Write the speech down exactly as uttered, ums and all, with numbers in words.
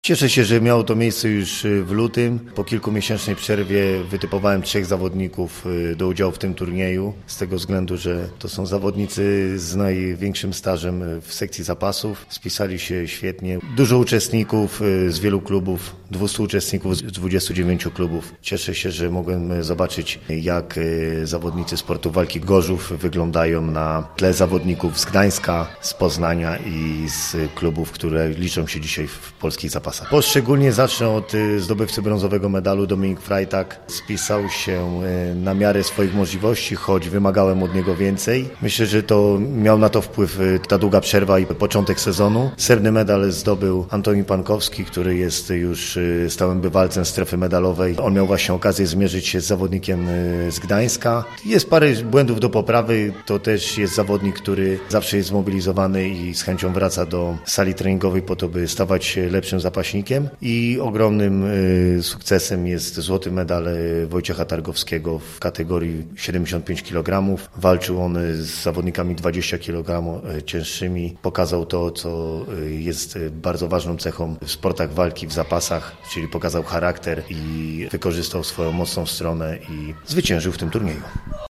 Cieszę się, że miało to miejsce już w lutym. Po kilkumiesięcznej przerwie wytypowałem trzech zawodników do udziału w tym turnieju, z tego względu, że to są zawodnicy z największym stażem w sekcji zapasów. Spisali się świetnie. Dużo uczestników z wielu klubów, dwieście uczestników z dwudziestu dziewięciu klubów. Cieszę się, że mogłem zobaczyć, jak zawodnicy sportu walki Gorzów wyglądają na tle zawodników z Gdańska, z Poznania i z klubów, które liczą się dzisiaj w polskich zapasach. Poszczególnie zacznę od zdobywcy brązowego medalu. Dominik Frajtak spisał się na miarę swoich możliwości, choć wymagałem od niego więcej. Myślę, że to miał na to wpływ ta długa przerwa i początek sezonu. Srebrny medal zdobył Antoni Pankowski, który jest już stałym bywalcem strefy medalowej. On miał właśnie okazję zmierzyć się z zawodnikiem z Gdańska. Jest parę błędów do poprawy. To też jest zawodnik, który zawsze jest zmobilizowany i z chęcią wraca do sali treningowej po to, by stawać się lepszym zapaśnikiem. I ogromnym y, sukcesem jest złoty medal Wojciecha Targowskiego w kategorii siedemdziesiąt pięć kilogramów. Walczył on z zawodnikami dwadzieścia kilogramów cięższymi. Pokazał to, co jest bardzo ważną cechą w sportach walki w zapasach, czyli pokazał charakter i wykorzystał swoją mocną stronę i zwyciężył w tym turnieju.